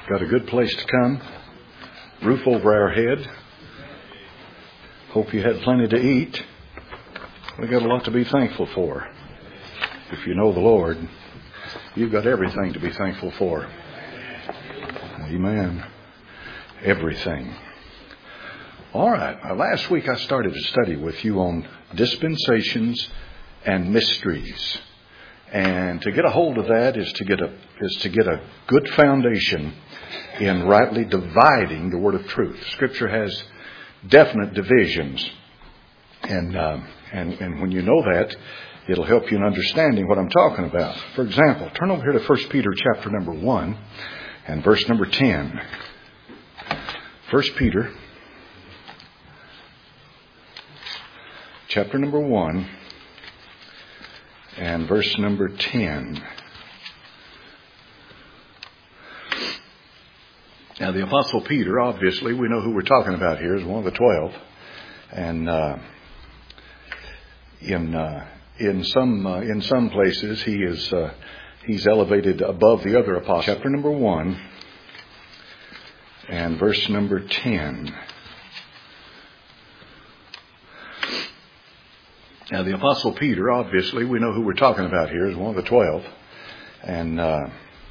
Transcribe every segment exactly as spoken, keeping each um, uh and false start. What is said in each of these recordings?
Got a good place to come. Roof over our head. Hope you had plenty to eat. We got a lot to be thankful for. If you know the Lord, you've got everything to be thankful for. Amen. Everything. All right. Now, last week I started a study with you on dispensations and mysteries. And to get a hold of that is to get a is to get a good foundation in rightly dividing the word of truth. Scripture has definite divisions, and uh, and and when you know that, it'll help you in understanding what I'm talking about. For example, turn over here to First Peter chapter number one and verse number ten. First Peter chapter number one and verse number ten. Now, the Apostle Peter, obviously, we know who we're talking about here, is one of the twelve. And uh, in uh, in some uh, in some places, he is uh, he's elevated above the other apostles. Chapter number one and verse number ten. Now, the Apostle Peter, obviously, we know who we're talking about here, is one of the twelve. And uh,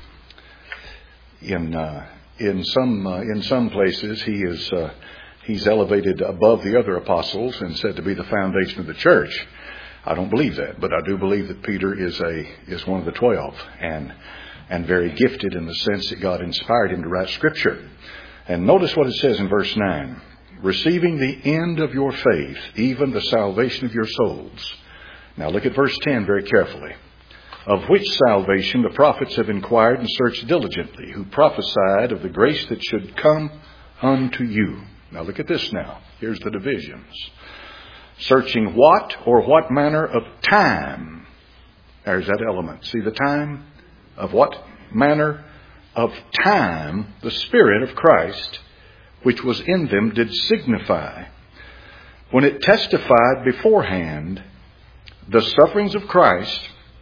in uh, in some uh, in some places, he is uh, he's elevated above the other apostles and said to be the foundation of the church. I don't believe that, but I do believe that Peter is a is one of the twelve and and very gifted in the sense that God inspired him to write Scripture. And notice what it says in verse nine. Receiving the end of your faith, even the salvation of your souls. Now look at verse ten very carefully. Of which salvation the prophets have inquired and searched diligently, who prophesied of the grace that should come unto you. Now look at this now. Here's the divisions. Searching what or what manner of time. There's that element. See the time? Of what manner of time the Spirit of Christ, which was in them, did signify, when it testified beforehand the sufferings of Christ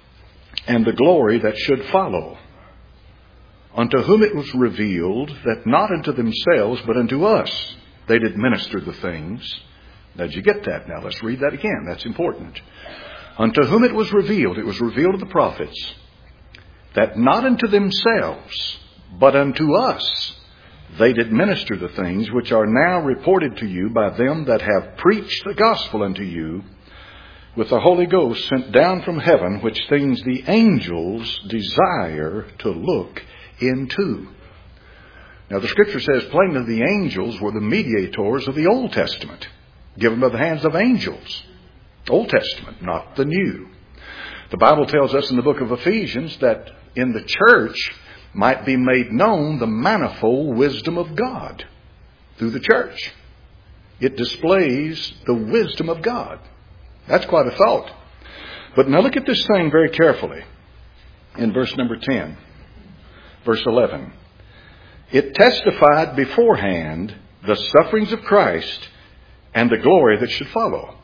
and the glory that should follow, unto whom it was revealed that not unto themselves but unto us they did minister the things. Now, did you get that? Now let's read that again. That's important. Unto whom it was revealed, it was revealed to the prophets, that not unto themselves but unto us they did minister the things which are now reported to you by them that have preached the gospel unto you with the Holy Ghost sent down from heaven, which things the angels desire to look into. Now the Scripture says plainly the angels were the mediators of the Old Testament, given by the hands of angels. Old Testament, not the New. The Bible tells us in the book of Ephesians that in the church might be made known the manifold wisdom of God through the church. It displays the wisdom of God. That's quite a thought. But now look at this thing very carefully in verse number ten, verse eleven. It testified beforehand the sufferings of Christ and the glory that should follow.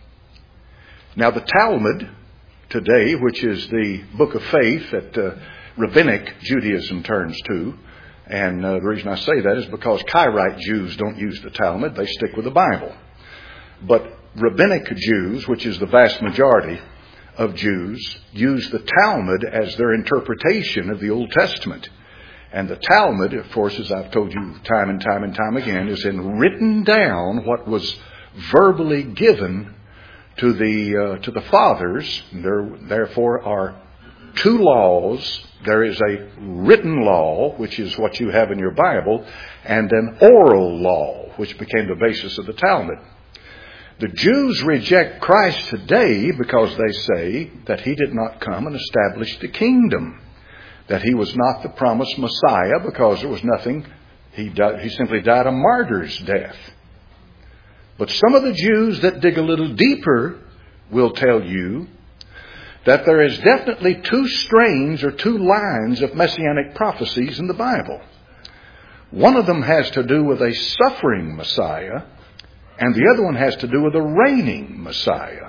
Now the Talmud today, which is the book of faith that uh, Rabbinic Judaism turns to, and uh, the reason I say that is because Karaite Jews don't use the Talmud. They stick with the Bible. But Rabbinic Jews, which is the vast majority of Jews, use the Talmud as their interpretation of the Old Testament. And the Talmud, of course, as I've told you time and time and time again, is in written down what was verbally given to the uh, to the fathers. There therefore are two laws. There is a written law, which is what you have in your Bible, and an oral law, which became the basis of the Talmud. The Jews reject Christ today because they say that he did not come and establish the kingdom, that he was not the promised Messiah because there was nothing. He died, he simply died a martyr's death. But some of the Jews that dig a little deeper will tell you that there is definitely two strains or two lines of messianic prophecies in the Bible. One of them has to do with a suffering Messiah, and the other one has to do with a reigning Messiah.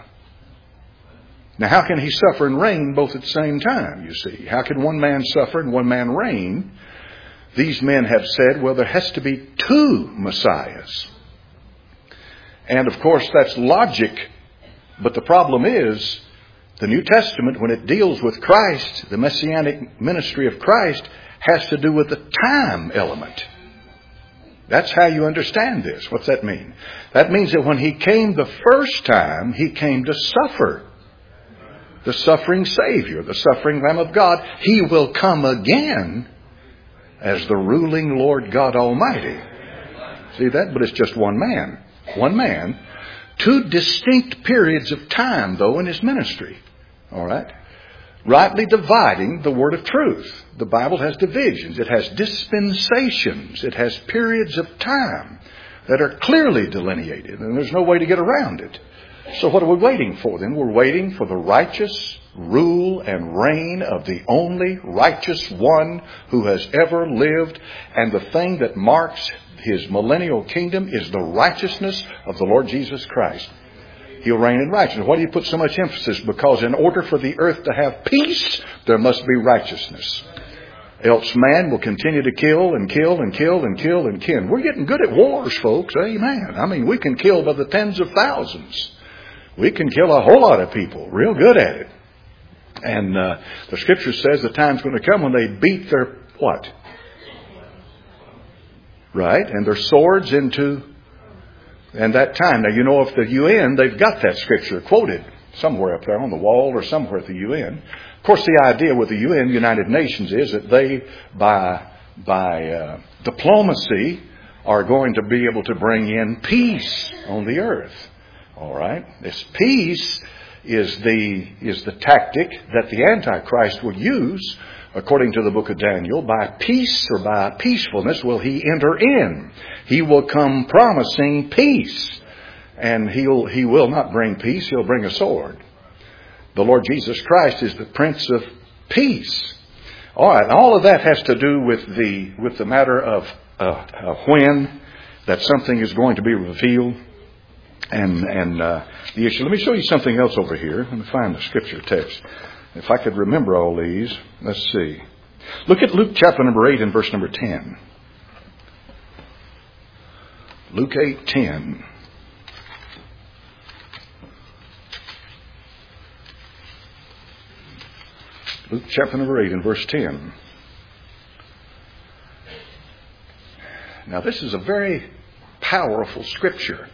Now, how can he suffer and reign both at the same time, you see? How can one man suffer and one man reign? these men have said, well, there has to be two Messiahs. And of course, that's logic. But the problem is, the New Testament, when it deals with Christ, the messianic ministry of Christ, has to do with the time element. That's how you understand this. What's that mean? That means that when He came the first time, He came to suffer. The suffering Savior, the suffering Lamb of God. He will come again as the ruling Lord God Almighty. See that? But it's just one man. One man. Two distinct periods of time, though, in His ministry. All right? Rightly dividing the word of truth. The Bible has divisions. It has dispensations. It has periods of time that are clearly delineated. And there's no way to get around it. So what are we waiting for then? We're waiting for the righteous rule and reign of the only righteous one who has ever lived. And the thing that marks His millennial kingdom is the righteousness of the Lord Jesus Christ. He'll reign in righteousness. Why do you put so much emphasis? Because in order for the earth to have peace, there must be righteousness. Else man will continue to kill and kill and kill and kill and kill. We're getting good at wars, folks. Amen. I mean, we can kill by the tens of thousands. We can kill a whole lot of people. Real good at it. And uh, the Scripture says the time's going to come when they beat their what? Right? And their swords into... And that time. Now, you know, if the U N, they've got that Scripture quoted somewhere up there on the wall or somewhere at the U N. Of course, the idea with the U N, United Nations, is that they, by, by uh, diplomacy, are going to be able to bring in peace on the earth. All right? This peace is the, is the tactic that the Antichrist will use, according to the book of Daniel. By peace or by peacefulness will he enter in. He will come promising peace. And he'll, he will not bring peace. He'll bring a sword. The Lord Jesus Christ is the Prince of Peace. All right. All of that has to do with the, with the matter of uh, uh, when that something is going to be revealed. And, and uh, the issue. Let me show you something else over here. Let me find the Scripture text. If I could remember all these, let's see. Look at Luke chapter number eight and verse number ten. Luke eight ten. Luke chapter number eight and verse ten. Now this is a very powerful Scripture.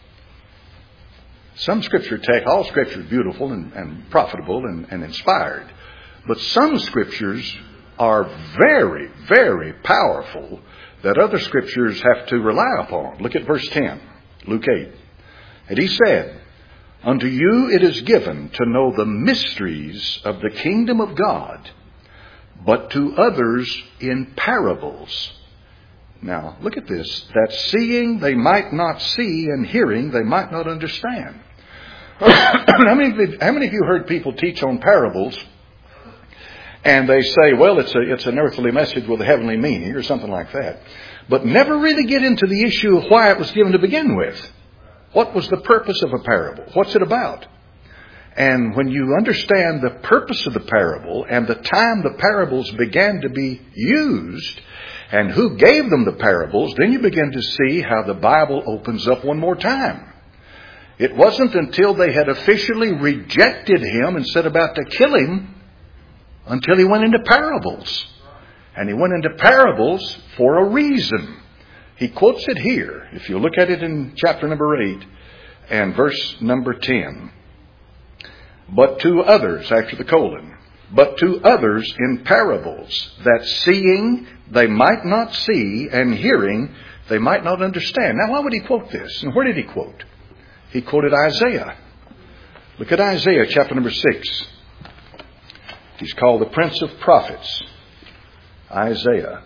Some Scripture text, all Scripture is beautiful and, and profitable and, and inspired. But some Scriptures are very, very powerful that other Scriptures have to rely upon. Look at verse ten, Luke eight. And he said, "Unto you it is given to know the mysteries of the kingdom of God, but to others in parables." Now, look at this. That seeing they might not see, and hearing they might not understand. how, many of you, how many of you heard people teach on parables, and they say, well, it's, a, it's an earthly message with a heavenly meaning, or something like that, but never really get into the issue of why it was given to begin with. What was the purpose of a parable? What's it about? And when you understand the purpose of the parable and the time the parables began to be used, and who gave them the parables, then you begin to see how the Bible opens up one more time. It wasn't until they had officially rejected him and set about to kill him until he went into parables. And he went into parables for a reason. He quotes it here. If you look at it in chapter number eight and verse number ten. But to others, after the colon, but to others in parables, that seeing they might not see, and hearing they might not understand. Now, why would he quote this? And where did he quote? He quoted Isaiah. Look at Isaiah chapter number six. He's called the Prince of Prophets. Isaiah.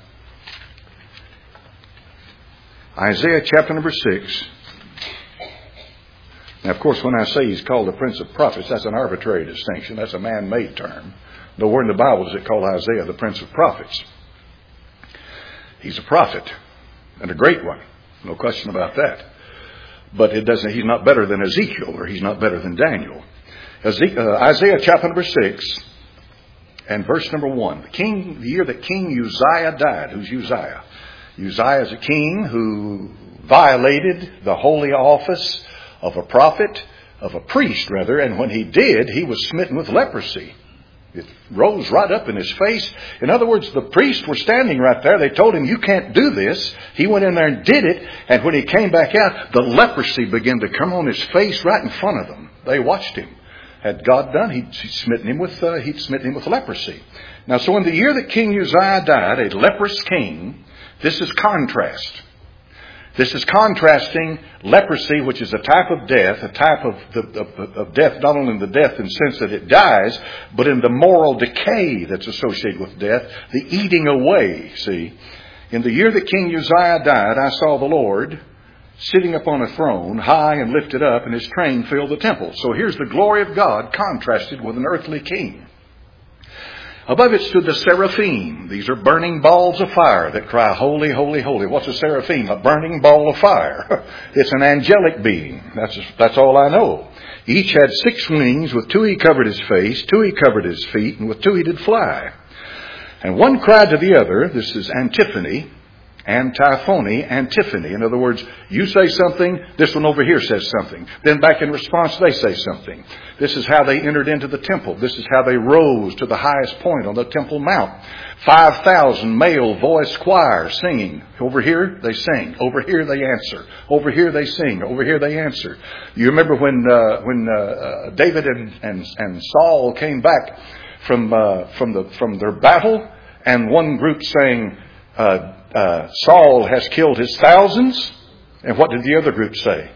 Isaiah chapter number six. Now, of course, when I say he's called the Prince of Prophets, that's an arbitrary distinction. That's a man-made term. Nowhere in the Bible does it call Isaiah the Prince of Prophets. He's a prophet, and a great one. No question about that. But it doesn't. He's not better than Ezekiel, or he's not better than Daniel. Isaiah chapter number six And verse number one, the king, the year that King Uzziah died. Who's Uzziah? Uzziah is a king who violated the holy office of a prophet, of a priest rather, and when he did, he was smitten with leprosy. It rose right up in his face. In other words, the priests were standing right there. They told him, you can't do this. He went in there and did it. And when he came back out, the leprosy began to come on his face right in front of them. They watched him. Had God done, he'd smitten him with, uh, he'd smitten him with leprosy. Now, so in the year that King Uzziah died, a leprous king, this is contrast. This is contrasting leprosy, which is a type of death, a type of, the, of, of death, not only in the death in the sense that it dies, but in the moral decay that's associated with death, the eating away, see. In the year that King Uzziah died, I saw the Lord sitting upon a throne, high and lifted up, and his train filled the temple. So here's the glory of God contrasted with an earthly king. Above it stood the seraphim. These are burning balls of fire that cry, holy, holy, holy. What's a seraphim? A burning ball of fire. It's an angelic being. That's, that's all I know. Each had six wings. With two he covered his face, two he covered his feet, and with two he did fly. And one cried to the other, this is antiphony, antiphony, antiphony. In other words, you say something, this one over here says something. Then back in response, they say something. This is how they entered into the temple. This is how they rose to the highest point on the Temple Mount. five thousand male voiced choir singing. Over here, they sing. Over here, they answer. Over here, they sing. Over here, they answer. You remember when uh, when uh, uh, David and, and, and Saul came back from, uh, from, the, from their battle, and one group sang, uh, Uh, Saul has killed his thousands. And what did the other group say?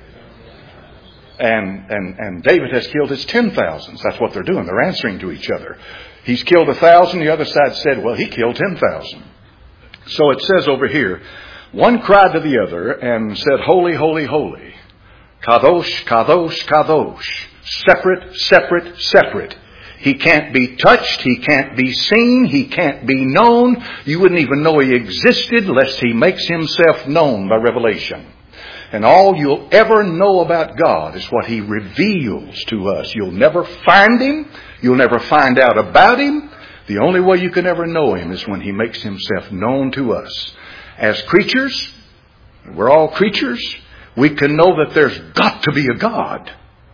And, and, and David has killed his ten thousands. That's what they're doing. They're answering to each other. He's killed a thousand. The other side said, well, he killed ten thousand. So it says over here, one cried to the other and said, holy, holy, holy. Kadosh, kadosh, kadosh. Separate, separate, separate. He can't be touched. He can't be seen. He can't be known. You wouldn't even know he existed lest he makes himself known by revelation. And all you'll ever know about God is what he reveals to us. You'll never find him. You'll never find out about him. The only way you can ever know him is when he makes himself known to us. As creatures, we're all creatures, we can know that there's got to be a God.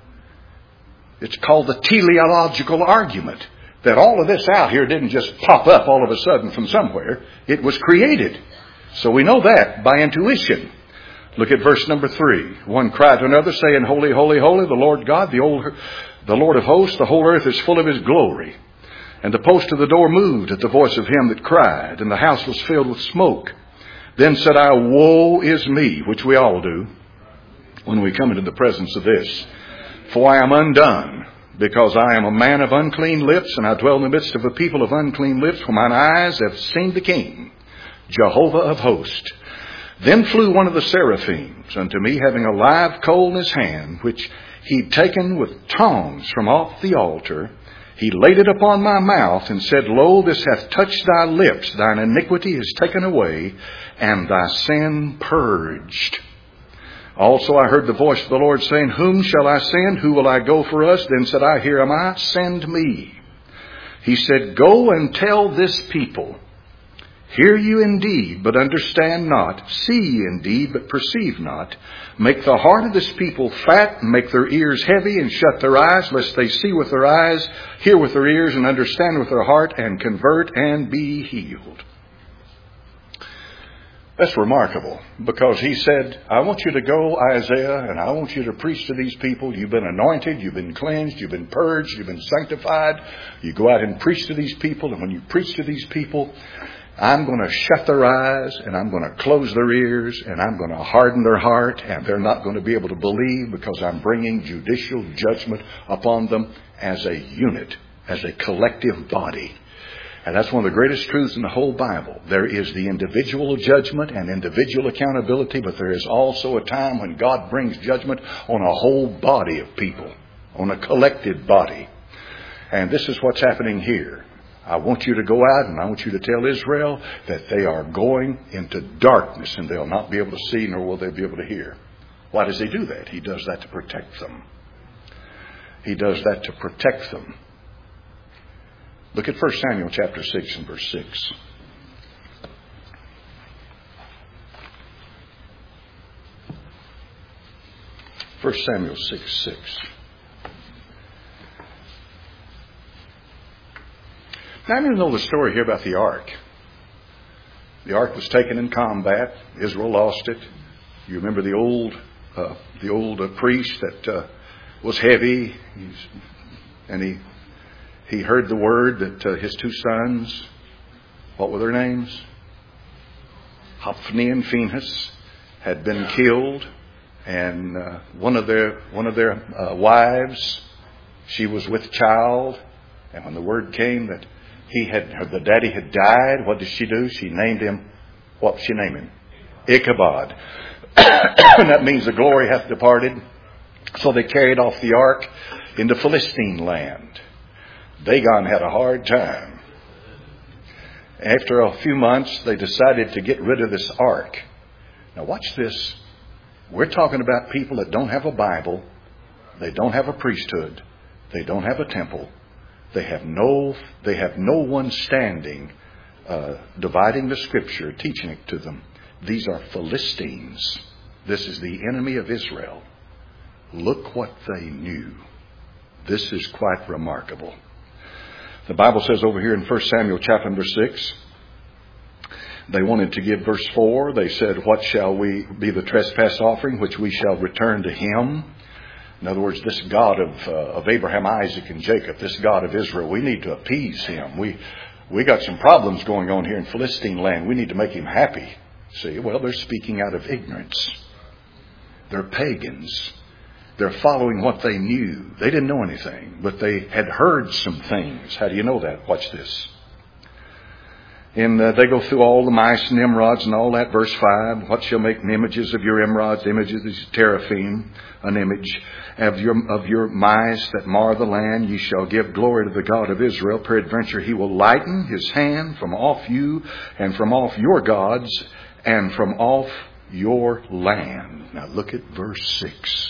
It's called the teleological argument, that all of this out here didn't just pop up all of a sudden from somewhere. It was created. So we know that by intuition. Look at verse number three. One cried to another, saying, holy, holy, holy, the Lord God, the, old, the Lord of hosts, the whole earth is full of his glory. And the post of the door moved at the voice of him that cried, and the house was filled with smoke. Then said I, woe is me, which we all do when we come into the presence of this. For I am undone, because I am a man of unclean lips, and I dwell in the midst of a people of unclean lips, for mine eyes have seen the King, Jehovah of hosts. Then flew one of the seraphims unto me, having a live coal in his hand, which he'd taken with tongs from off the altar. He laid it upon my mouth, and said, Lo, this hath touched thy lips. Thine iniquity is taken away, and thy sin purged. Also I heard the voice of the Lord saying, whom shall I send? Who will I go for us? Then said I, here am I, send me. He said, go and tell this people, hear you indeed, but understand not. See ye indeed, but perceive not. Make the heart of this people fat, and make their ears heavy, and shut their eyes, lest they see with their eyes, hear with their ears, and understand with their heart, and convert, and be healed. That's remarkable, because he said, I want you to go, Isaiah, and I want you to preach to these people. You've been anointed, you've been cleansed, you've been purged, you've been sanctified. You go out and preach to these people, and when you preach to these people, I'm going to shut their eyes, and I'm going to close their ears, and I'm going to harden their heart, and they're not going to be able to believe, because I'm bringing judicial judgment upon them as a unit, as a collective body. And that's one of the greatest truths in the whole Bible. There is the individual judgment and individual accountability, but there is also a time when God brings judgment on a whole body of people, on a collective body. And this is what's happening here. I want you to go out, and I want you to tell Israel that they are going into darkness, and they'll not be able to see, nor will they be able to hear. Why does he do that? He does that to protect them. He does that to protect them. Look at First Samuel chapter six and verse six. First Samuel six, six. Now, I don't know the story here about the ark. The ark was taken in combat. Israel lost it. You remember the old, uh, the old uh, priest that uh, was heavy, He's, and he he heard the word that uh, his two sons, what were their names? Hophni and Phinehas, had been killed, and uh, one of their one of their uh, wives, she was with child, and when the word came that he had, the daddy had died, what did she do? She named him, what did she name him? Ichabod. And that means the glory hath departed. So they carried off the ark into Philistine land. Dagon had a hard time. After a few months, they decided to get rid of this ark. Now watch this. We're talking about people that don't have a Bible. They don't have a priesthood. They don't have a temple. They have no, they have no one standing, uh, dividing the Scripture, teaching it to them. These are Philistines. This is the enemy of Israel. Look what they knew. This is quite remarkable. The Bible says over here in First Samuel chapter number six, they wanted to give verse four. They said, what shall we be the trespass offering which we shall return to him? In other words, this God of uh, of Abraham, Isaac, and Jacob, this God of Israel, we need to appease him. We we got some problems going on here in Philistine land. We need to make him happy. See, well, they're speaking out of ignorance. They're pagans. They're following what they knew. They didn't know anything, but they had heard some things. How do you know that? Watch this. And uh, they go through all the mice and emerods and all that. Verse five, what shall make images of your emerods, images of teraphim, an image of your, of your mice that mar the land. Ye shall give glory to the God of Israel. Peradventure he will lighten his hand from off you and from off your gods and from off your land. Now look at verse six.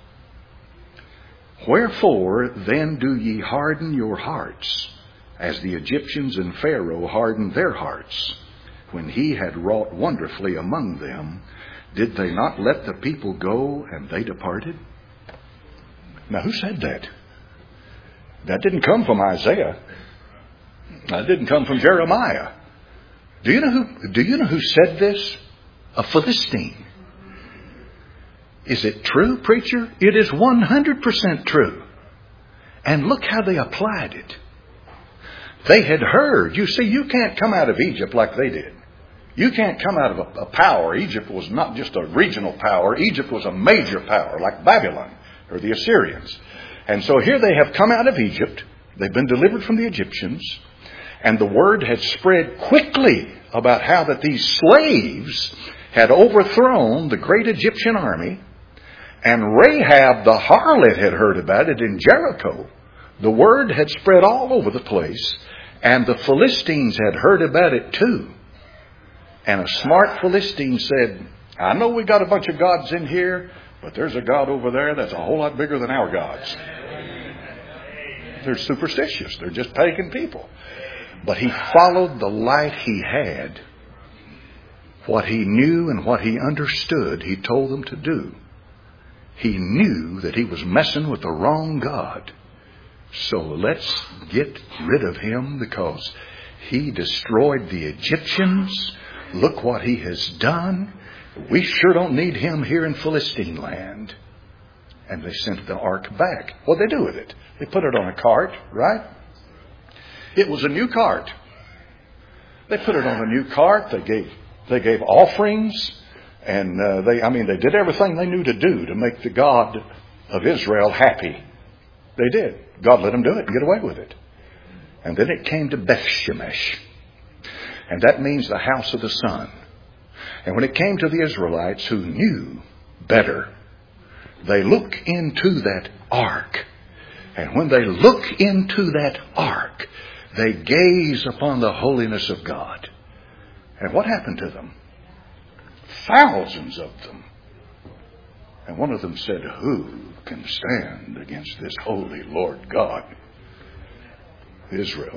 Wherefore then do ye harden your hearts, as the Egyptians and Pharaoh hardened their hearts, when he had wrought wonderfully among them? Did they not let the people go, and they departed? Now, who said that? That didn't come from Isaiah. That didn't come from Jeremiah. Do you know who, do you know who said this? A Philistine. Is it true, preacher? It is one hundred percent true. And look how they applied it. They had heard. You see, you can't come out of Egypt like they did. You can't come out of a, a power. Egypt was not just a regional power. Egypt was a major power like Babylon or the Assyrians. And so here they have come out of Egypt. They've been delivered from the Egyptians. And the word had spread quickly about how that these slaves had overthrown the great Egyptian army. And Rahab the harlot had heard about it in Jericho. The word had spread all over the place. And the Philistines had heard about it too. And a smart Philistine said, I know we got a bunch of gods in here, but there's a God over there that's a whole lot bigger than our gods. They're superstitious. They're just pagan people. But he followed the light he had. What he knew and what he understood, he told them to do. He knew that he was messing with the wrong God. So let's get rid of him because he destroyed the Egyptians. Look what he has done. We sure don't need him here in Philistine land. And they sent the ark back. What'd they do with it? They put it on a cart, right? It was a new cart. They put it on a new cart. They gave they gave offerings. And uh, they, I mean, they did everything they knew to do to make the God of Israel happy. They did. God let them do it and get away with it. And then it came to Beth-Shemesh. And that means the house of the sun. And when it came to the Israelites who knew better, they look into that ark. And when they look into that ark, they gaze upon the holiness of God. And what happened to them? Thousands of them. And one of them said, who can stand against this holy Lord God, Israel?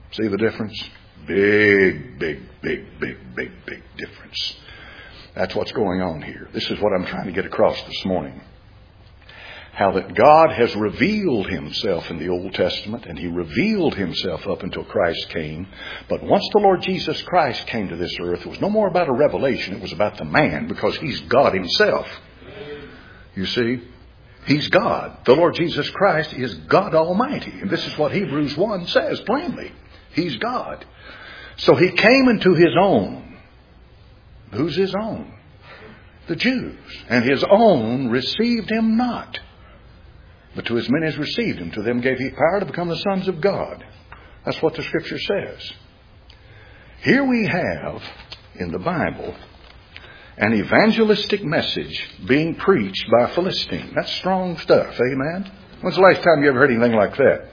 See the difference? Big, big, big, big, big, big difference. That's what's going on here. This is what I'm trying to get across this morning. How that God has revealed himself in the Old Testament, and he revealed himself up until Christ came. But once the Lord Jesus Christ came to this earth, it was no more about a revelation. It was about the man, because he's God himself. You see? He's God. The Lord Jesus Christ is God Almighty. And this is what Hebrews one says plainly. He's God. So he came into his own. Who's his own? The Jews. And his own received him not. But to as many as received him, to them gave he power to become the sons of God. That's what the Scripture says. Here we have, in the Bible, an evangelistic message being preached by a Philistine. That's strong stuff, amen? When's the last time you ever heard anything like that?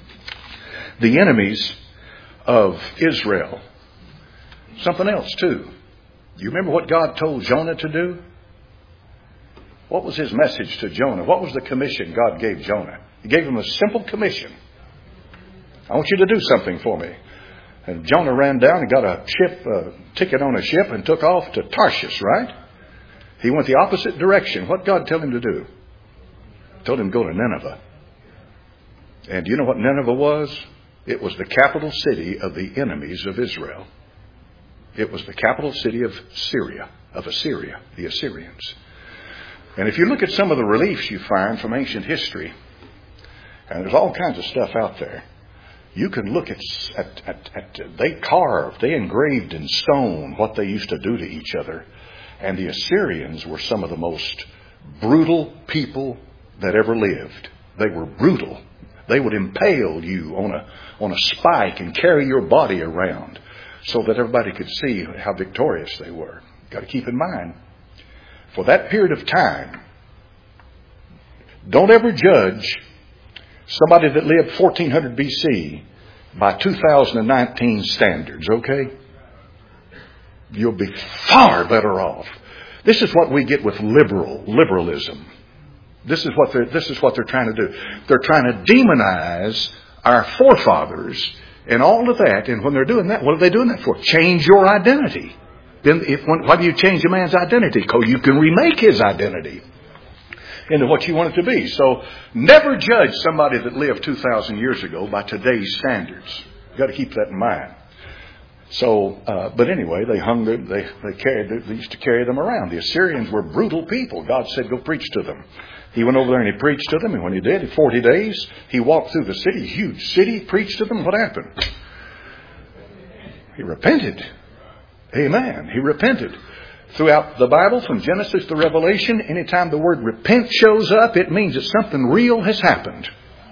The enemies of Israel. Something else, too. Do you remember what God told Jonah to do? What was his message to Jonah? What was the commission God gave Jonah? He gave him a simple commission. I want you to do something for me. And Jonah ran down and got a ship, a ticket on a ship, and took off to Tarshish, right? He went the opposite direction. What did God tell him to do? He told him to go to Nineveh. And do you know what Nineveh was? It was the capital city of the enemies of Israel. It was the capital city of Syria, of Assyria, the Assyrians. And if you look at some of the reliefs you find from ancient history, and there's all kinds of stuff out there, you can look at, at, at, at, they carved, they engraved in stone what they used to do to each other. And the Assyrians were some of the most brutal people that ever lived. They were brutal. They would impale you on a, on a spike and carry your body around so that everybody could see how victorious they were. You've got to keep in mind, for that period of time, don't ever judge somebody that lived fourteen hundred B C by two thousand nineteen standards, okay? You'll be far better off. This is what we get with liberal liberalism. This is what they're this is what they're trying to do. They're trying to demonize our forefathers and all of that. And when they're doing that, what are they doing that for? Change your identity. Then, if when, why do you change a man's identity? Because you can remake his identity into what you want it to be. So never judge somebody that lived two thousand years ago by today's standards. You've got to keep that in mind. So, uh, but anyway, they hung them, they, they carried, they used to carry them around. The Assyrians were brutal people. God said, go preach to them. He went over there and he preached to them. And when he did, in forty days, he walked through the city, huge city, preached to them. What happened? He repented. Amen. He repented. Throughout the Bible, from Genesis to Revelation, anytime the word repent shows up, it means that something real has happened.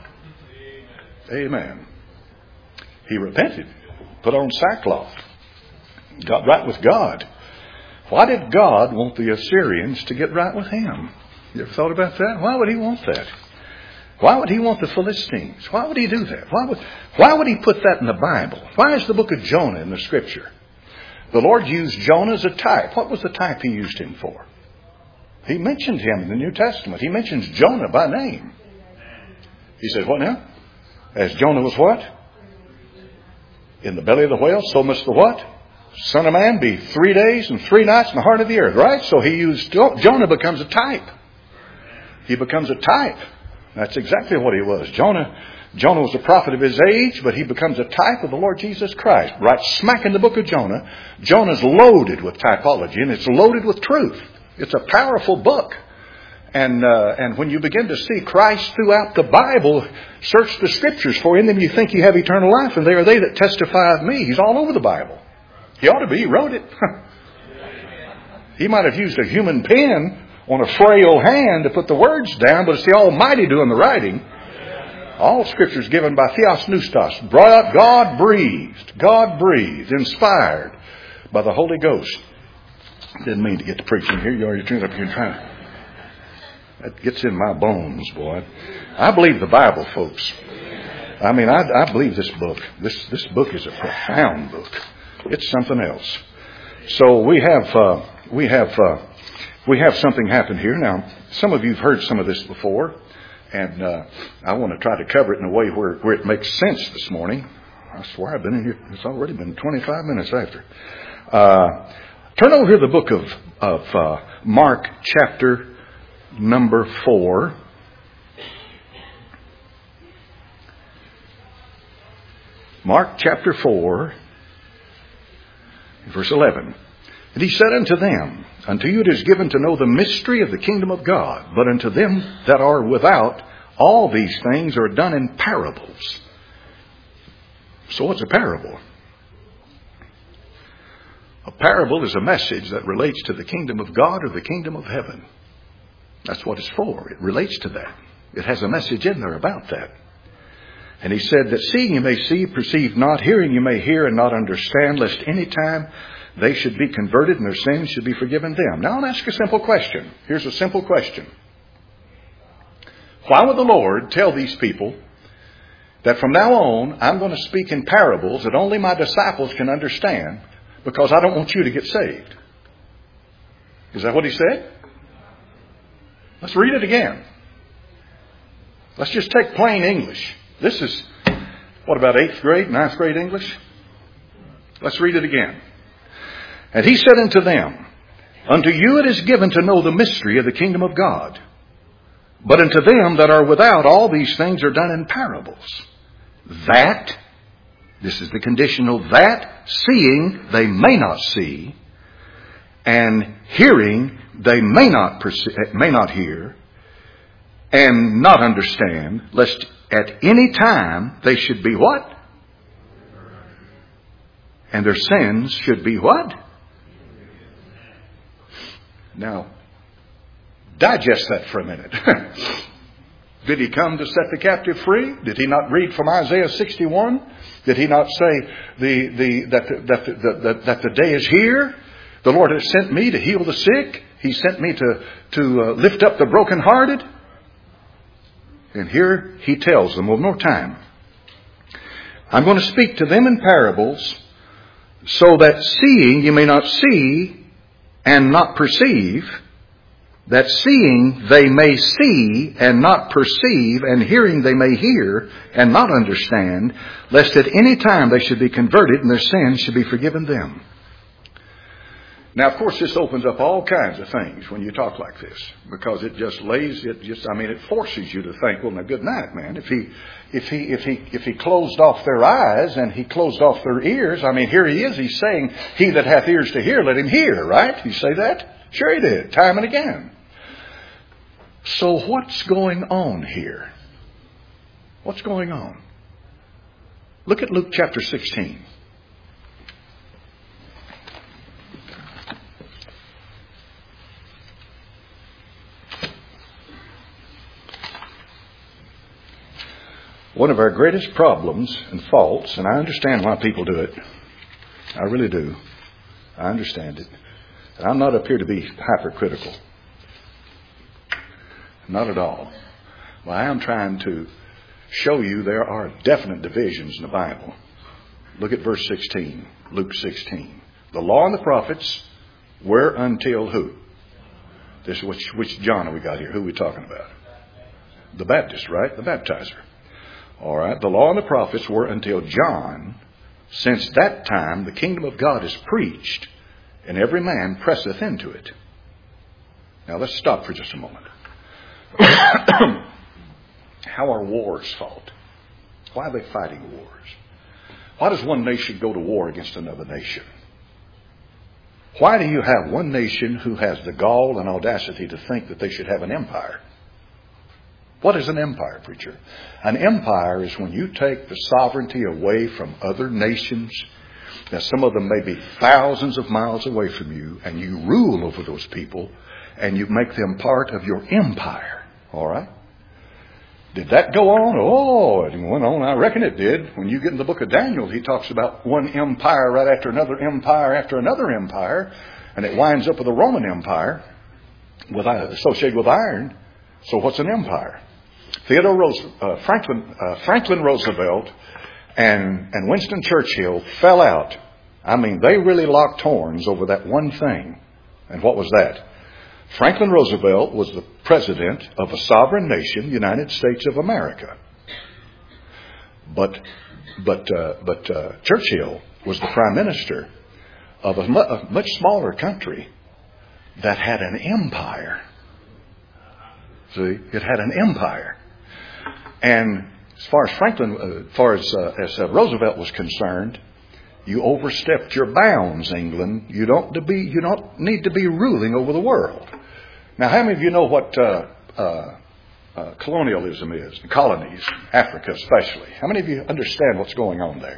Amen. He repented. Put on sackcloth. Got right with God. Why did God want the Assyrians to get right with him? You ever thought about that? Why would he want that? Why would he want the Philistines? Why would he do that? Why would, why would he put that in the Bible? Why is the book of Jonah in the Scripture? The Lord used Jonah as a type. What was the type he used him for? He mentioned him in the New Testament. He mentions Jonah by name. He said, what now? As Jonah was what? In the belly of the whale, so must the what? Son of Man be three days and three nights in the heart of the earth, right? So he used, Jonah becomes a type. He becomes a type. That's exactly what he was. Jonah, Jonah was a prophet of his age, but he becomes a type of the Lord Jesus Christ. Right smack in the book of Jonah, Jonah's loaded with typology, and it's loaded with truth. It's a powerful book. And uh, and when you begin to see Christ throughout the Bible, search the Scriptures, for in them you think you have eternal life, and they are they that testify of me. He's all over the Bible. He ought to be. He wrote it. He might have used a human pen on a frail hand to put the words down, but it's the Almighty doing the writing. All Scripture is given by Theos Neustos, brought out, God breathed, God breathed, inspired by the Holy Ghost. Didn't mean to get to preaching here. You already turned up here trying to. That gets in my bones, boy. I believe the Bible, folks. I mean, I, I believe this book. This this book is a profound book. It's something else. So we have uh, we have uh, we have something happen here now. Some of you've heard some of this before, and uh, I want to try to cover it in a way where where it makes sense this morning. I swear I've been in here. It's already been twenty-five minutes after. Uh, turn over here to the book of, of uh, Mark chapter number four. Mark chapter four, verse eleven. And he said unto them, Unto you it is given to know the mystery of the kingdom of God, but unto them that are without, all these things are done in parables. So what's a parable? A parable is a message that relates to the kingdom of God or the kingdom of heaven. That's what it's for. It relates to that. It has a message in there about that. And he said that seeing you may see, perceive not, hearing you may hear and not understand, lest any time they should be converted and their sins should be forgiven them. Now I'll ask a simple question. Here's a simple question. Why would the Lord tell these people that from now on I'm going to speak in parables that only my disciples can understand because I don't want you to get saved? Is that what he said? Let's read it again. Let's just take plain English. This is, what about eighth grade, ninth grade English? Let's read it again. And he said unto them, Unto you it is given to know the mystery of the kingdom of God. But unto them that are without, all these things are done in parables. That, this is the conditional, that seeing they may not see, and hearing they may not perceive, may not hear, and not understand, lest at any time they should be what? And their sins should be what? Now, digest that for a minute. Did he come to set the captive free? Did he not read from Isaiah sixty-one? Did he not say the, the, that, the, that, the, that, that the day is here? The Lord has sent me to heal the sick. He sent me to, to uh, lift up the brokenhearted. And here he tells them one more time. I'm going to speak to them in parables so that seeing you may not see and not perceive, that seeing they may see and not perceive, and hearing they may hear and not understand, lest at any time they should be converted and their sins should be forgiven them. Now, of course, this opens up all kinds of things when you talk like this, because it just lays, it just, I mean, it forces you to think, well, now, good night, man. If he, if he, if he, if he closed off their eyes and he closed off their ears, I mean, here he is, he's saying, he that hath ears to hear, let him hear, right? You say that? Sure he did, time and again. So what's going on here? What's going on? Look at Luke chapter sixteen. One of our greatest problems and faults, and I understand why people do it. I really do. I understand it. And I'm not up here to be hypercritical. Not at all. Well, I am trying to show you there are definite divisions in the Bible. Look at verse sixteen, Luke sixteen. The law and the prophets were until who? This which which John have we got here? Who are we talking about? The Baptist, right? The baptizer. All right. The law and the prophets were until John. Since that time, the kingdom of God is preached, and every man presseth into it. Now let's stop for just a moment. How are wars fought? Why are they fighting wars? Why does one nation go to war against another nation? Why do you have one nation who has the gall and audacity to think that they should have an empire? What is an empire, preacher? An empire is when you take the sovereignty away from other nations. Now, some of them may be thousands of miles away from you, and you rule over those people, and you make them part of your empire. All right? Did that go on? Oh, it went on. I reckon it did. When you get in the book of Daniel, he talks about one empire right after another empire after another empire, and it winds up with the Roman Empire with, associated with iron. So what's an empire? Theodore Rose, uh, Franklin, uh, Franklin Roosevelt and, and Winston Churchill fell out. I mean, they really locked horns over that one thing. And what was that? Franklin Roosevelt was the president of a sovereign nation, United States of America. But but uh, but uh, Churchill was the prime minister of a, mu- a much smaller country that had an empire. See, it had an empire, and as far as Franklin, uh, as far as uh, as uh, Roosevelt was concerned, you overstepped your bounds, England. You don't to be you don't need to be ruling over the world. Now, how many of you know what uh, uh, uh, colonialism is? The colonies, Africa especially. How many of you understand what's going on there?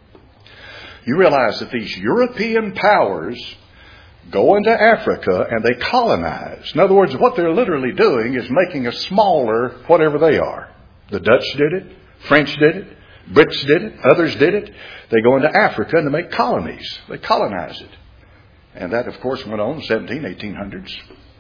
You realize that these European powers go into Africa and they colonize. In other words, what they're literally doing is making a smaller whatever they are. The Dutch did it. French did it. Brits did it. Others did it. They go into Africa and they make colonies. They colonize it. And that, of course, went on in the seventeen, eighteen hundreds.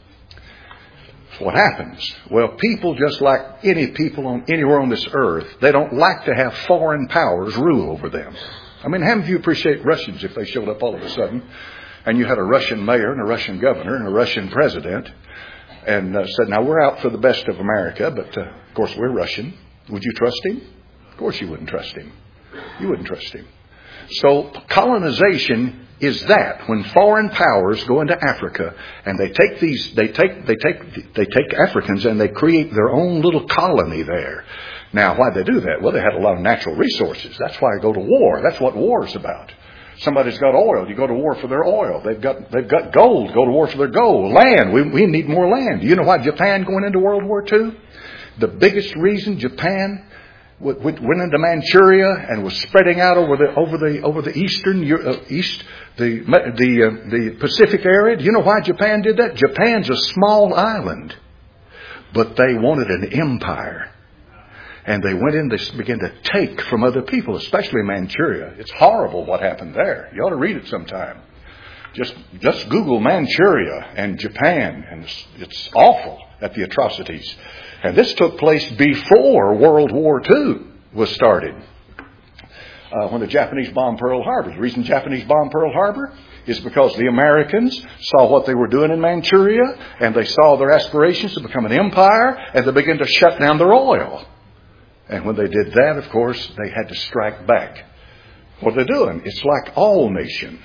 So what happens? Well, people, just like any people on anywhere on this earth, they don't like to have foreign powers rule over them. I mean, how many of you appreciate Russians if they showed up all of a sudden and you had a Russian mayor and a Russian governor and a Russian president and uh, said, now we're out for the best of America, but uh, of course we're Russian. Would you trust him? Of course you wouldn't trust him. You wouldn't trust him. So colonization is that when foreign powers go into Africa and they take these, they take, they take, they take Africans and they create their own little colony there. Now, why'd they do that? Well, they had a lot of natural resources. That's why I go to war. That's what war is about. Somebody's got oil. You go to war for their oil. They've got, they've got gold. Go to war for their gold. Land. We, we need more land. Do you know why Japan going into World War Two? The biggest reason Japan went into Manchuria and was spreading out over the over the over the eastern uh, east the the uh, the Pacific area. Do you know why Japan did that? Japan's a small island, but they wanted an empire, and they went in. They began to take from other people, especially Manchuria. It's horrible what happened there. You ought to read it sometime. Just just Google Manchuria and Japan, and it's, it's awful at the atrocities. And this took place before World War Two was started. Uh, when the Japanese bombed Pearl Harbor. The reason Japanese bombed Pearl Harbor is because the Americans saw what they were doing in Manchuria, and they saw their aspirations to become an empire, and they began to shut down their oil. And when they did that, of course, they had to strike back. What they're doing, it's like all nations,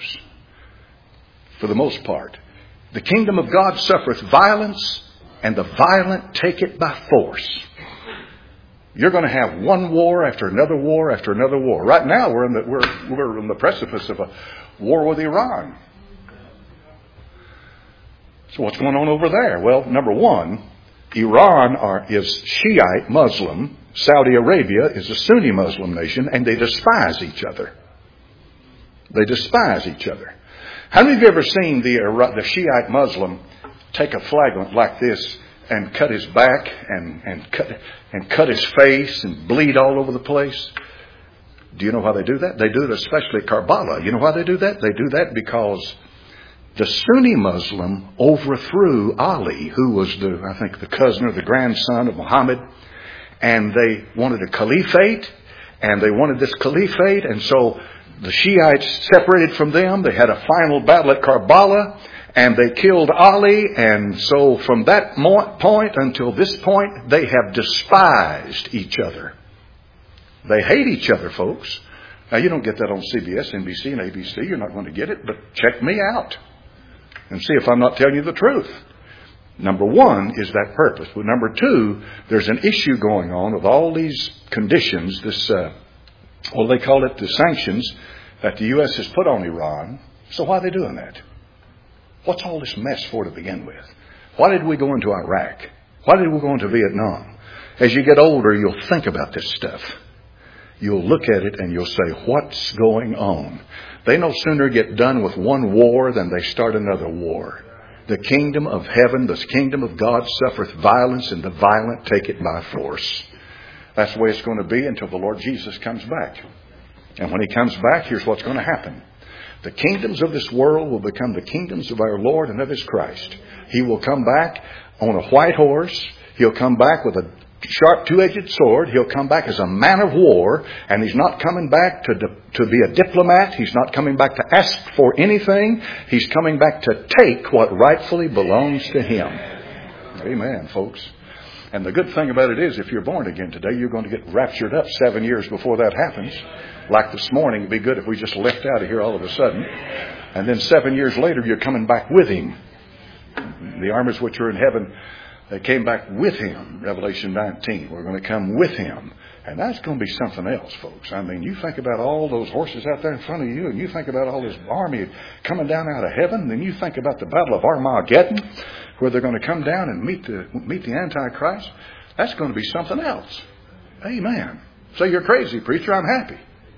for the most part. The kingdom of God suffereth violence, and the violent take it by force. You're going to have one war after another war after another war. Right now, we're in the we're we're in the precipice of a war with Iran. So what's going on over there? Well, number one, Iran are, is Shiite Muslim. Saudi Arabia is a Sunni Muslim nation, and they despise each other. They despise each other. How many of you ever seen the the Shiite Muslim take a flagrant like this and cut his back and, and cut and cut his face and bleed all over the place? Do you know why they do that? They do it especially at Karbala. You know why they do that? They do that because the Sunni Muslim overthrew Ali, who was the, I think, the cousin or the grandson of Muhammad, and they wanted a caliphate, and they wanted this caliphate, and so the Shiites separated from them. They had a final battle at Karbala, and they killed Ali, and so from that point until this point, they have despised each other. They hate each other, folks. Now, you don't get that on C B S, N B C, and A B C. You're not going to get it, but check me out and see if I'm not telling you the truth. Number one is that purpose. But number two, there's an issue going on with all these conditions, this, uh, what do they call it, the sanctions that the U S has put on Iran. So why are they doing that? What's all this mess for to begin with? Why did we go into Iraq? Why did we go into Vietnam? As you get older, you'll think about this stuff. You'll look at it and you'll say, what's going on? They no sooner get done with one war than they start another war. The kingdom of heaven, the kingdom of God suffereth violence, and the violent take it by force. That's the way it's going to be until the Lord Jesus comes back. And when He comes back, here's what's going to happen. The kingdoms of this world will become the kingdoms of our Lord and of His Christ. He will come back on a white horse. He'll come back with a sharp two-edged sword. He'll come back as a man of war, and He's not coming back to to be a diplomat. He's not coming back to ask for anything. He's coming back to take what rightfully belongs to Him. Amen, folks. And the good thing about it is, if you're born again today, you're going to get raptured up seven years before that happens. Like this morning, it'd be good if we just left out of here all of a sudden. And then seven years later, you're coming back with Him. The armies which are in heaven, they came back with Him. Revelation nineteen. We're going to come with Him. And that's going to be something else, folks. I mean, you think about all those horses out there in front of you, and you think about all this army coming down out of heaven, then you think about the Battle of Armageddon, where they're going to come down and meet the meet the Antichrist. That's going to be something else. Amen. So you're crazy, preacher. I'm happy.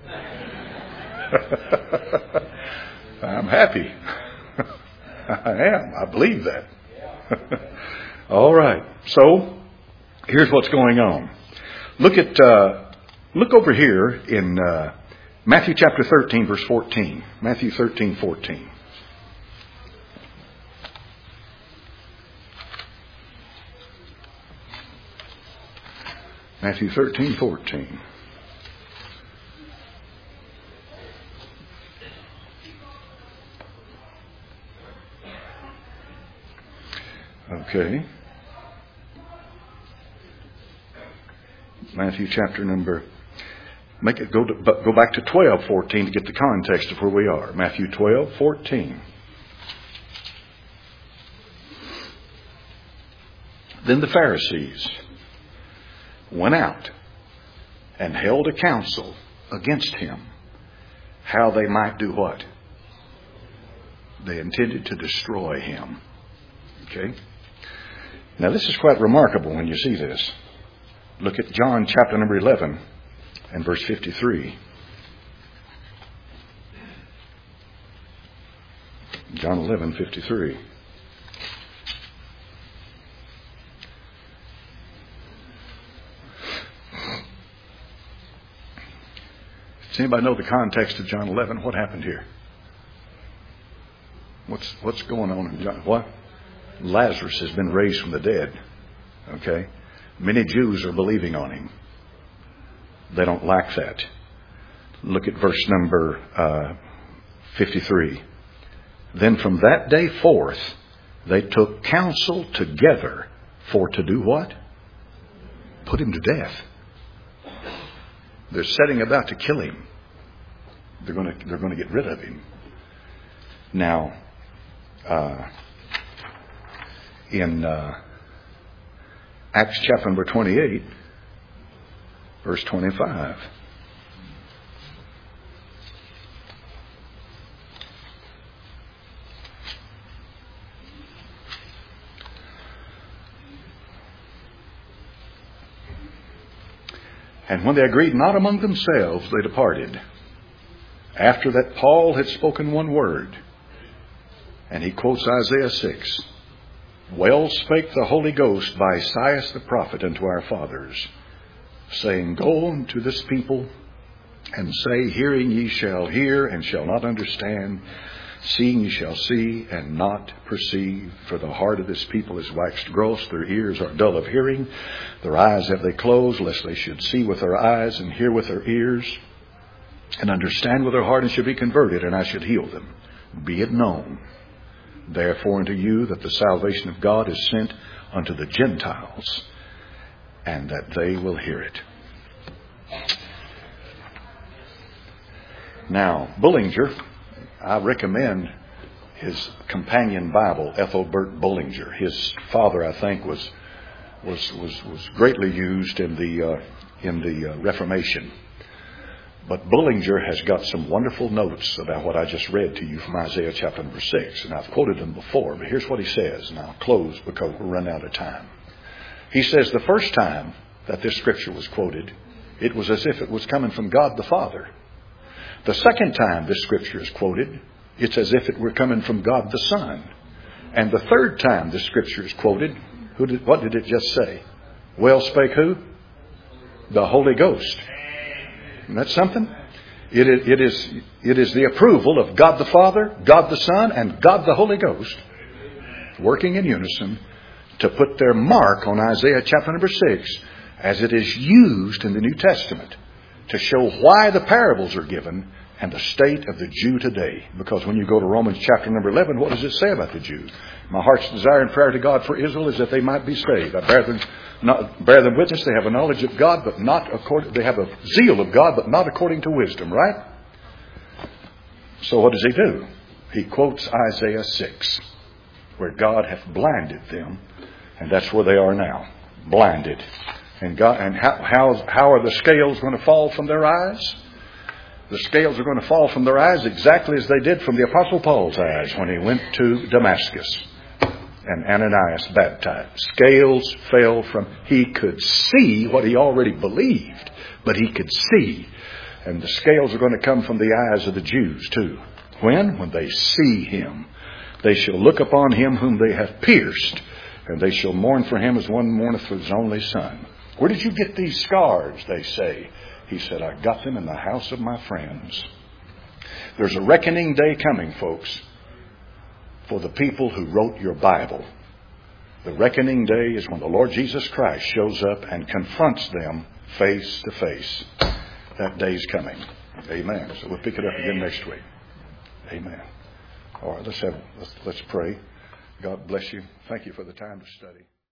I'm happy. I am. I believe that. All right. So here's what's going on. Look at uh, look over here in uh, Matthew chapter thirteen, verse fourteen. Matthew thirteen, fourteen. Matthew thirteen, fourteen. Okay. Matthew chapter number, make it go to, go back to twelve fourteen to get the context of where we are. Matthew twelve fourteen. Then the Pharisees went out and held a council against him, how they might do what? They intended to destroy him. Okay? Now this is quite remarkable when you see this. Look at John chapter number eleven and verse fifty-three. John eleven, fifty-three. Does anybody know the context of John eleven? What happened here? What's what's going on in John? What? Lazarus has been raised from the dead. Okay? Many Jews are believing on him. They don't like that. Look at verse number uh, fifty-three. Then from that day forth, they took counsel together for to do what? Put him to death. They're setting about to kill him. They're going to they're going to get rid of him. Now, uh, in uh, Acts chapter number twenty-eight, verse twenty-five. And when they agreed not among themselves, they departed. After that Paul had spoken one word, and he quotes Isaiah six. Well spake the Holy Ghost by Isaiah the prophet unto our fathers, saying, Go unto this people, and say, Hearing ye shall hear, and shall not understand. Seeing ye shall see, and not perceive. For the heart of this people is waxed gross, their ears are dull of hearing. Their eyes have they closed, lest they should see with their eyes, and hear with their ears, and understand with their heart, and should be converted, and I should heal them. Be it known, therefore, unto you that the salvation of God is sent unto the Gentiles, and that they will hear it. Now, Bullinger, I recommend his companion Bible, Ethelbert Bullinger. His father, I think, was was was, was greatly used in the uh, in the uh, Reformation. But Bullinger has got some wonderful notes about what I just read to you from Isaiah chapter number six. And I've quoted them before, but here's what he says. And I'll close because we're running out of time. He says the first time that this scripture was quoted, it was as if it was coming from God the Father. The second time this scripture is quoted, it's as if it were coming from God the Son. And the third time this scripture is quoted, who did, what did it just say? Well spake who? The Holy Ghost. Isn't that something? It is, it is, it is the approval of God the Father, God the Son, and God the Holy Ghost working in unison to put their mark on Isaiah chapter number six as it is used in the New Testament to show why the parables are given and the state of the Jew today. Because when you go to Romans chapter number eleven, what does it say about the Jew? My heart's desire and prayer to God for Israel is that they might be saved. I bear them, not, bear them witness. They have a knowledge of God, but not according. They have a zeal of God, but not according to wisdom. Right? So what does he do? He quotes Isaiah six, where God hath blinded them, and that's where they are now, blinded. And God, and how how, how are the scales going to fall from their eyes? The scales are going to fall from their eyes exactly as they did from the Apostle Paul's eyes when he went to Damascus and Ananias baptized. Scales fell from, he could see what he already believed, but he could see. And the scales are going to come from the eyes of the Jews too. When? When they see him. They shall look upon him whom they have pierced, and they shall mourn for him as one mourneth for his only son. Where did you get these scars, they say? He said, I got them in the house of my friends. There's a reckoning day coming, folks, for the people who wrote your Bible. The reckoning day is when the Lord Jesus Christ shows up and confronts them face to face. That day's coming. Amen. So we'll pick it up again next week. Amen. All right, let's have let's, let's pray. God bless you. Thank you for the time to study.